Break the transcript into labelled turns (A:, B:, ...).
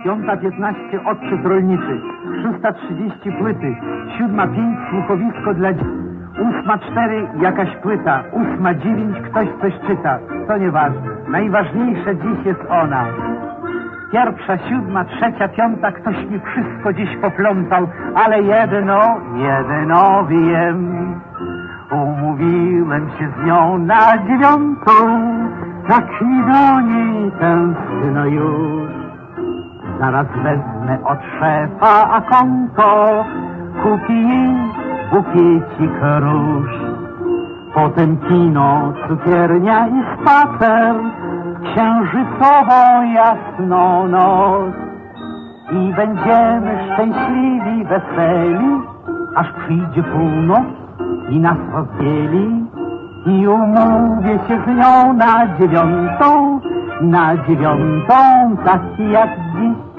A: 5:15 odczyt rolniczy, 6:30 płyty, 7:05 słuchowisko dla dzieci, 8:04 jakaś płyta, 8:09 ktoś coś czyta. To nieważne. Najważniejsza dziś jest ona. 1, 7, 3, 5 ktoś mi wszystko dziś poplątał, ale jedno wiem. Umówiłem się z nią na 9, tak mi do niej tęskno już. Zaraz wezmę od szefa a konto, kupi jej bukiecik róż. Potem kino, cukiernia i spacer, księżycowo jasną noc. I będziemy szczęśliwi, weseli, aż przyjdzie północ i nas rozdzieli. I umówię się z nią na 9, taki jak dziś.